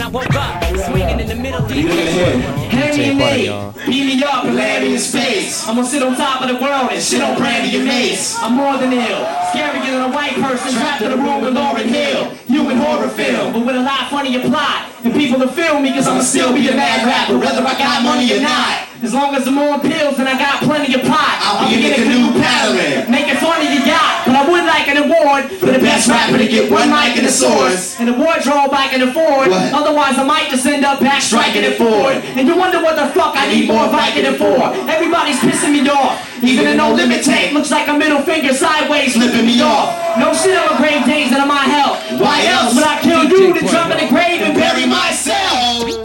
I woke up, swinging in the middle of the Hand me your name, beat me up and land me in space. I'm gonna sit on top of the world and shit on Brandy and Mace. I'm more than ill, scarier than a white person trapped in a room with Lauryn Hill. Human horror film, but with a lot funnier plot. And people will feel me cause I'ma still be a mad rapper, whether I got money or not. As long as I'm on pills and I got plenty of pot, I'll be in a canoe paddling, making fun of your yacht. But I would like an award for the best rapper to get one mic and a source, and a wardrobe I can afford. What? Otherwise I might just end up back striking it forward. And you wonder what the fuck I need more Vicodin for. Everybody's pissing me off. Even a no limit tape looks like a middle finger sideways flipping me off. No shit on grave days and on my health. Why else would I kill you to jump in the grave and bury myself?